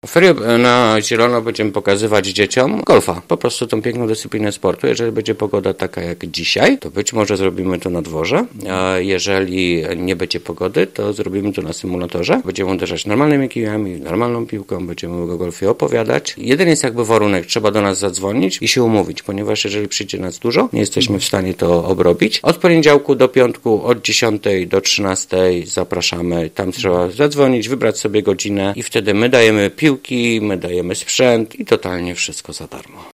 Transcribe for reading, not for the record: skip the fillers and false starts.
Ferie na zielono będziemy pokazywać dzieciom golfa. Po prostu tą piękną dyscyplinę sportu. Jeżeli będzie pogoda taka jak dzisiaj, to być może zrobimy to na dworze. A jeżeli nie będzie pogody, to zrobimy to na symulatorze. Będziemy uderzać normalnymi kijami, normalną piłką, będziemy o golfie opowiadać. Jeden jest jakby warunek, trzeba do nas zadzwonić i się umówić, ponieważ jeżeli przyjdzie nas dużo, nie jesteśmy w stanie to obrobić. Od poniedziałku do piątku, od 10 do 13 zapraszamy. Tam trzeba zadzwonić, wybrać sobie godzinę i wtedy my dajemy piłki, my dajemy sprzęt i totalnie wszystko za darmo.